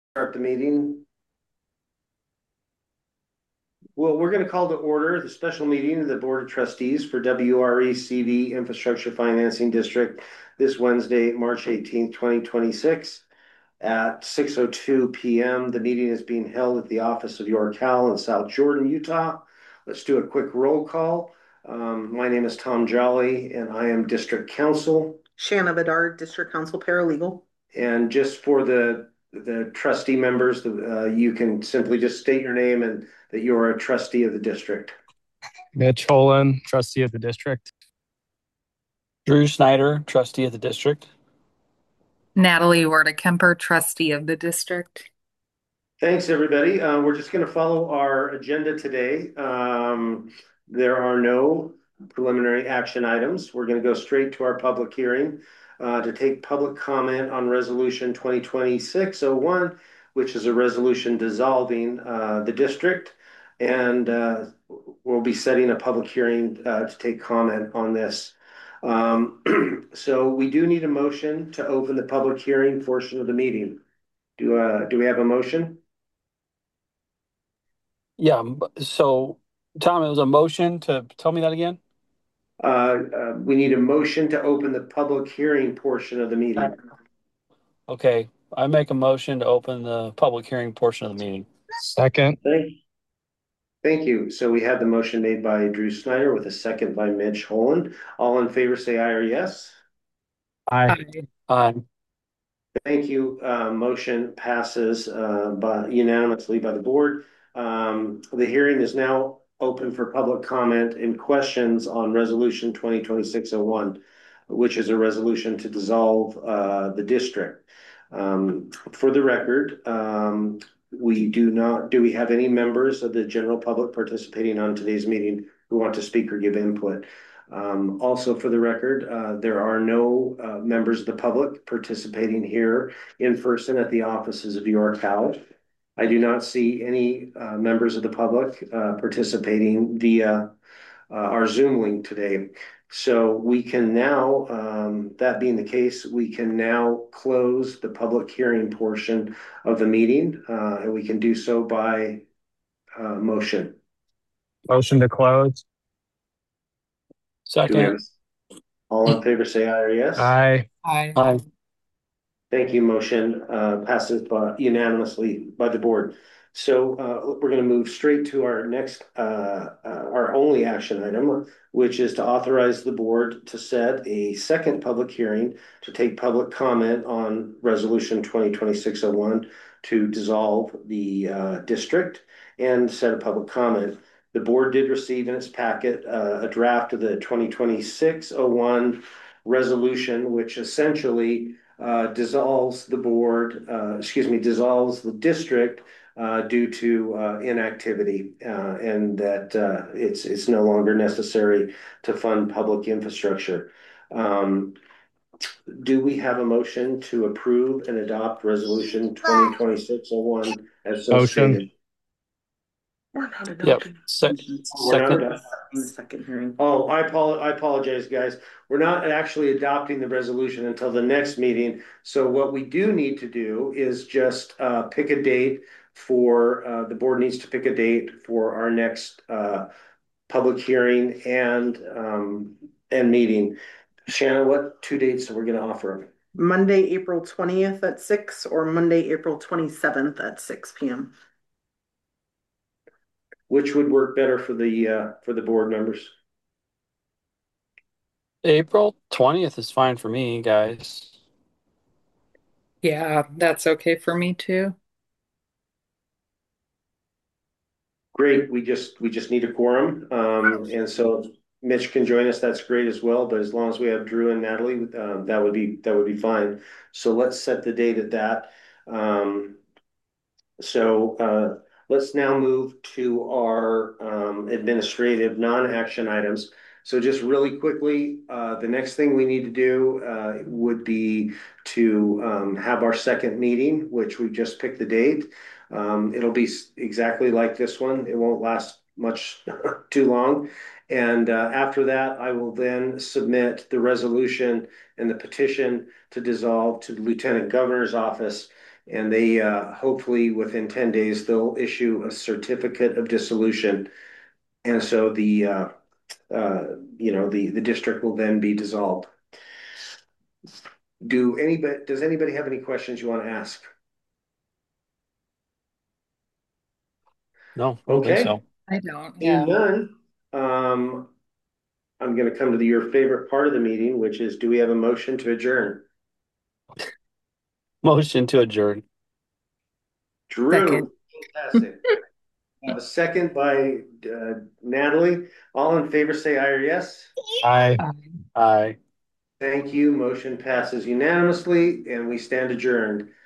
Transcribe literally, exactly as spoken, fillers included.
Start the meeting. Well, we're going to call to order the special meeting of the Board of Trustees for W R E C V Infrastructure Financing District this Wednesday, March eighteenth, twenty twenty-six at six oh two p m The meeting is being held at the office of York-Cal in South Jordan, Utah. Let's do a quick roll call. Um, my name is Tom Jolly, and I am District Counsel. Shanna Bedard, District Counsel Paralegal. And just for the the trustee members, uh, you can simply just state your name and that you're a trustee of the district. Mitch Holen, trustee of the district. Drew Snyder, trustee of the district. Natalie Warda Kemper, trustee of the district. Thanks, everybody. Uh, we're just going to follow our agenda today. Um, there are no preliminary action items. We're going to go straight to our public hearing uh, to take public comment on Resolution twenty twenty-six oh one, which is a resolution dissolving uh, the district. And uh, we'll be setting a public hearing uh, to take comment on this. Um, so we do need a motion to open the public hearing portion of the meeting. Do, uh, do we have a motion? Yeah, so Tom, it was a motion to tell me that again? Uh, uh, we need a motion to open the public hearing portion of the meeting. Okay, I make a motion to open the public hearing portion of the meeting. Second. Thank, thank you. So we have the motion made by Drew Snyder with a second by Mitch Holen. All in favor say aye or yes. Aye. Aye. Thank you. Uh, motion passes uh, by unanimously by the board. Um, the hearing is now open for public comment and questions on Resolution twenty twenty-six oh one, which is a resolution to dissolve uh, the district. Um, for the record, um, we do not, do we have any members of the general public participating on today's meeting who want to speak or give input? Um, also, for the record, uh, there are no uh, members of the public participating here in person at the offices of York-Cal. I do not see any uh, members of the public uh, participating via uh, our Zoom link today. So we can now, um, that being the case, we can now close the public hearing portion of the meeting, uh, and we can do so by uh, motion. Motion to close. Do we have, Second. all in favor say aye or yes? Aye. Aye. Aye. Thank you. Motion uh, passes by unanimously by the board. So uh, we're going to move straight to our next, uh, uh, our only action item, which is to authorize the board to set a second public hearing to take public comment on Resolution twenty twenty-six oh one to dissolve the uh, district and set a public comment. The board did receive in its packet uh, a draft of the twenty twenty-six oh one resolution, which essentially uh, dissolves the board, uh, excuse me, dissolves the district uh, due to uh, inactivity, uh, and that uh, it's it's no longer necessary to fund public infrastructure. Um, do we have a motion to approve and adopt Resolution twenty twenty-six oh one as so Motion. stated? We're not Yep. adopting. Se- We're not second. adopting. The second hearing. Oh, I apo- I apologize, guys. We're not actually adopting the resolution until the next meeting. So what we do need to do is just uh, pick a date for, uh, the board needs to pick a date for our next uh, public hearing and um, and meeting. Shanna, what two dates are we going to offer? Monday, April twentieth at six or Monday, April twenty-seventh at six p m Which would work better for the uh, for the board members? April twentieth is fine for me, guys. Yeah, that's okay for me too. Great. We just we just need a quorum, um, and so if Mitch can join us. That's great as well. But as long as we have Drew and Natalie, um, that would be that would be fine. So let's set the date at that. Um, so uh, let's now move to our um, administrative non-action items. So just really quickly, uh, the next thing we need to do uh, would be to um, have our second meeting, which we just picked the date. Um, it'll be exactly like this one. It won't last much too long. And uh, after that, I will then submit the resolution and the petition to dissolve to the Lieutenant Governor's office. And they uh, hopefully within ten days, they'll issue a certificate of dissolution. And so the, uh, uh, you know, the, the district will then be dissolved. Do anybody, does anybody have any questions you want to ask? No, I don't think Okay. so. I don't, Seeing yeah. none, um, I'm going to come to the, your favorite part of the meeting, which is, do we have a motion to adjourn? Motion to adjourn. Drew, Second. fantastic. A second by uh, Natalie. All in favor, say aye or yes. Aye. Aye. Thank you. Motion passes unanimously, and we stand adjourned.